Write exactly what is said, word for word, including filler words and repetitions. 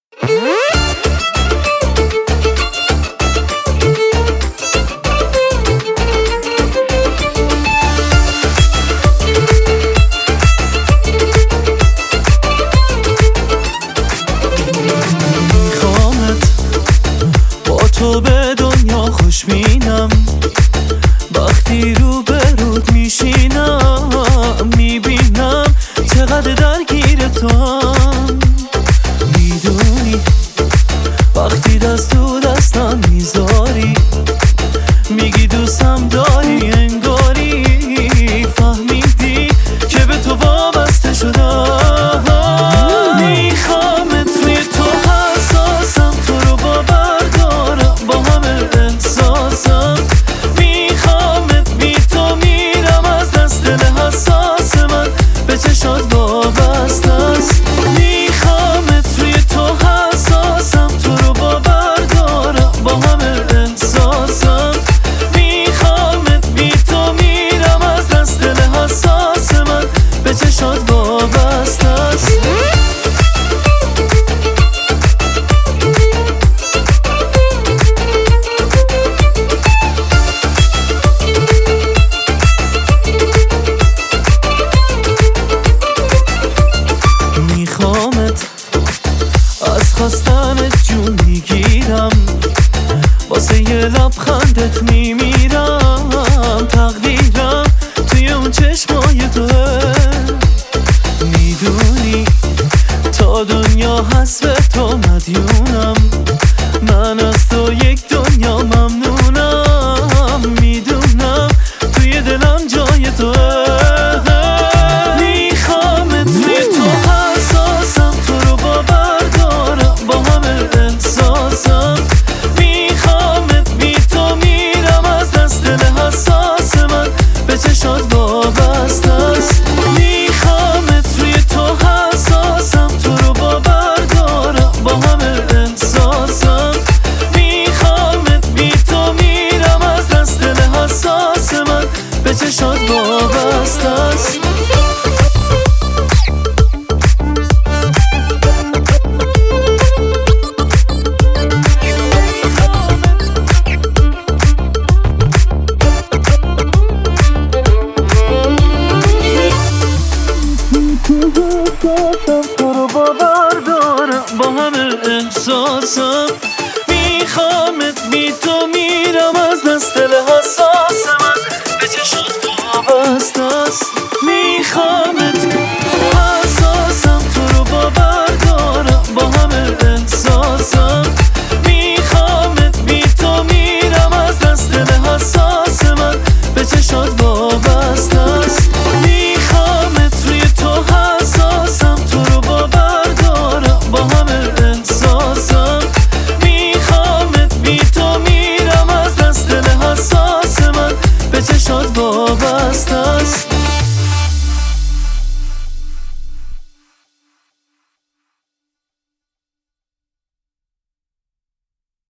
تو به دنیا خوشبینم، وقتی رو به رود میشینم میبینم چقدر درگیر تو هم. میدونی وقتی دست تو دستم میذاری، میگی دوستم داری، انگاری فهمیدی که به تو وابسته شدم. میخوام توی تو حساسم، تو رو باور دارم با همه احساسم. میخوامت بی تو میرم از دست دل حساس من، به چشات وابسته است. میخوامت توی تو حساسم، تو رو باور دارم با همه احساسم. میخوامت بی تو میرم از دست دل حساس من، به چشات وابسته است. میخوامت از خواستنت جون میگیرم، واسه یه لبخندت میمیرم. تقدیرم توی اون چشمای توه، میدونی تا دنیا هست به تو مدیونم. من از تو یک دنیا ممنونم، میدونم توی دلم جای توه. میخوامت توی تو حساسم، تو رو باور دارم با همه احساسم. میخوامت بی تو میرم از دست دل حساس من، به چشات وابسته است. میخوامت توی تو حساسم، تو رو باور دارم با همه احساسم. میخوامت بی تو میرم از دست دل حساس من، به چشات وابسته است. تو رو باور دارم با همه احساسم.